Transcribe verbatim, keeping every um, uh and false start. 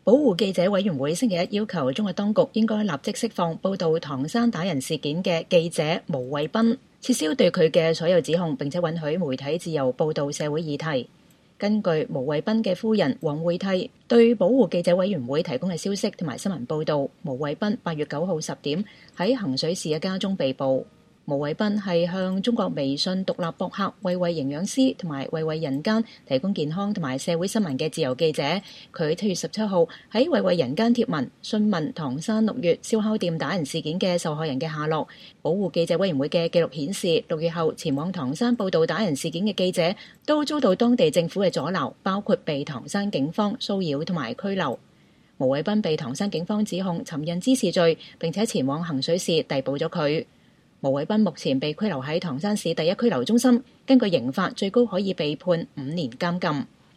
保護記者委員會星期一要求中國當局應該立即釋放報導唐山打人事件嘅記者毛偉斌，撤銷對佢嘅所有指控，並且允許媒體自由報導社會議題。根據毛偉斌嘅夫人黃慧娣對保護記者委員會提供嘅消息同埋新聞報導，毛偉斌八月九號十點喺衡水市嘅家中被捕。毛偉斌係向中國微信獨立博客慧慧營養師同埋慧慧人間提供健康同埋社會新聞嘅自由記者。佢七月十七號喺慧慧人間貼文詢問唐山六月燒烤店打人事件嘅受害人嘅下落。保護記者委員會嘅記錄顯示，六月後前往唐山報道打人事件嘅記者都遭到當地政府嘅阻撓，包括被唐山警方騷擾同埋拘留。毛偉斌被唐山警方指控尋釁滋事罪，並且前往衡水市逮捕咗佢。毛偉斌目前被拘留喺唐山市第一拘留中心，根據刑法最高可以被判五年監禁。